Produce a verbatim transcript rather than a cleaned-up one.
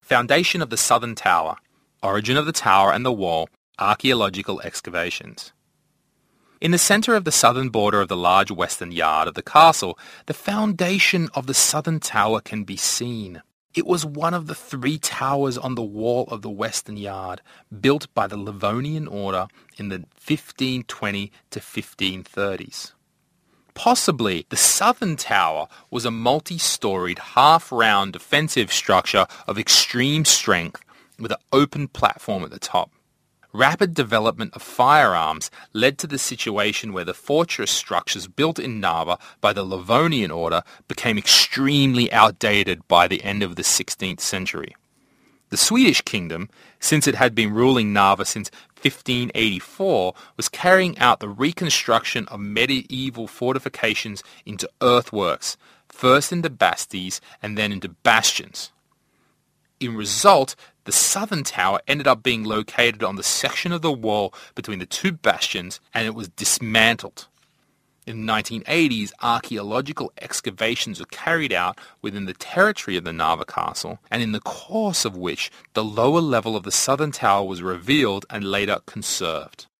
Foundation of the Southern Tower. Origin of the tower and the wall. Archaeological excavations. In the centre of the southern border of the large western yard of the castle, the foundation of the southern tower can be seen. It was one of the three towers on the wall of the western yard, built by the Livonian order in the fifteen twenty to fifteen thirties. Possibly, the southern tower was a multi-storied, half-round defensive structure of extreme strength with an open platform at the top. Rapid development of firearms led to the situation where the fortress structures built in Narva by the Livonian order became extremely outdated by the end of the sixteenth century. The Swedish kingdom, since it had been ruling Narva since fifteen eighty-four, was carrying out the reconstruction of medieval fortifications into earthworks, first into basties and then into bastions. In result, the southern tower ended up being located on the section of the wall between the two bastions, and it was dismantled. In the nineteen eighties, archaeological excavations were carried out within the territory of the Narva castle, and in the course of which the lower level of the southern tower was revealed and later conserved.